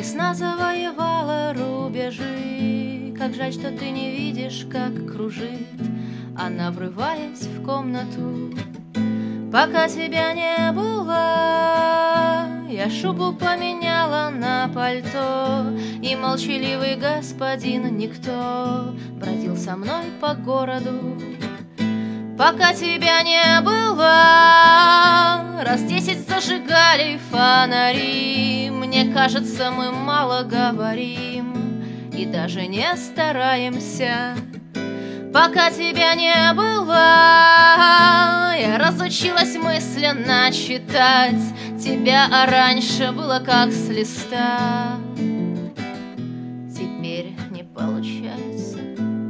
Весна завоевала рубежи. Как жаль, что ты не видишь, как кружит она, врываясь в комнату. Пока тебя не было, я шубу поменяла на пальто, и молчаливый господин никто бродил со мной по городу. Пока тебя не было, раз 10 зажигали фонари. Мне кажется, мы мало говорим и даже не стараемся. Пока тебя не было, я разучилась мысленно читать тебя, а раньше было как с листа. Теперь не получается.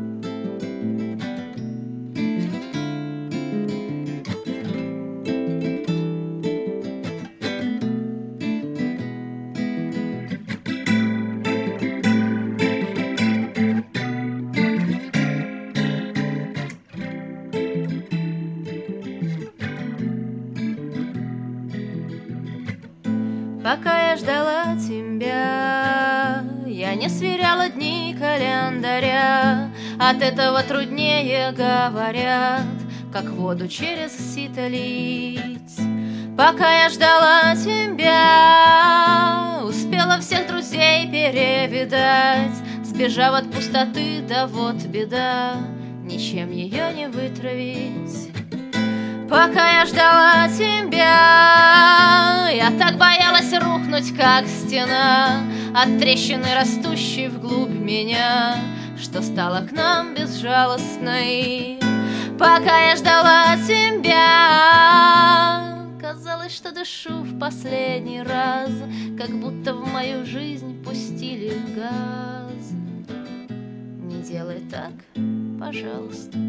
Пока я ждала тебя, я не сверяла дни календаря. От этого труднее, говорят, как воду через сито лить. Пока я ждала тебя, успела всех друзей перевидать. Сбежав от пустоты, да вот беда, ничем ее не вытравить. Пока я ждала тебя, я так боялась рухнуть, как стена, от трещины, растущей вглубь меня, что стала к нам безжалостной. Пока я ждала тебя, казалось, что дышу в последний раз, как будто в мою жизнь пустили газ. Не делай так, пожалуйста.